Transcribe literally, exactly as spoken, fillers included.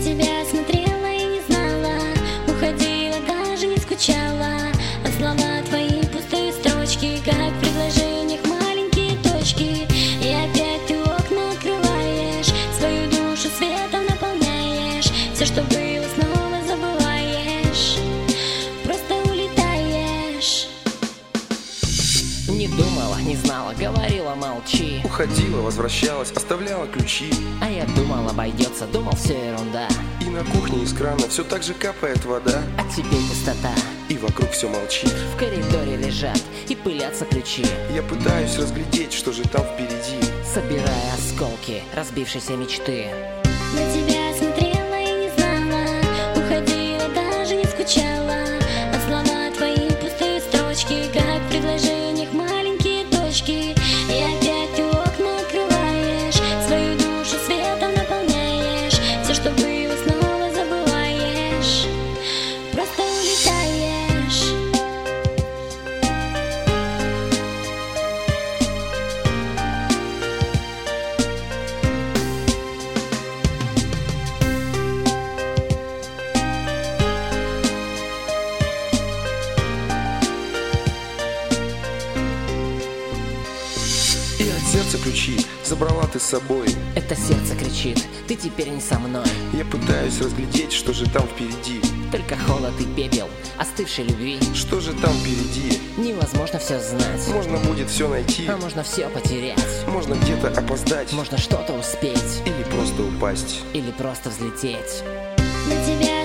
тебя смотрела и не знала, уходила, даже не скучала. А слова твои пустые строчки, как в предложениях маленькие точки. И опять ты окна открываешь, свою душу светом наполняешь. Все, что было, снова забываешь, просто улетаешь. Не думала, не знала, говорила, молчи. Уходила, возвращалась, оставляла ключи. А я думал, обойдется, думал, все ерунда. И на кухне из крана все так же капает вода. А теперь пустота. И вокруг все молчит. В коридоре лежат и пылятся ключи. Я пытаюсь разглядеть, что же там впереди, собирая осколки разбившейся мечты. На тебя смотрела и не знала, уходила, даже не скучала. А слова твои пустые строчки, как в предложениях маленькие точки. И опять ты окна открываешь, свою душу светом наполняешь. Все, что было, снова забываешь, просто улетаешь. и от сердца ключи забрала ты с собой. Это сердце кричит, ты теперь не со мной. Я пытаюсь разглядеть, что же там впереди, Только холод и пепел остывшей любви. что же там впереди. Невозможно все знать, Можно будет все найти, а можно все потерять. можно где-то опоздать, Можно что-то успеть или просто упасть. или просто взлететь. На тебя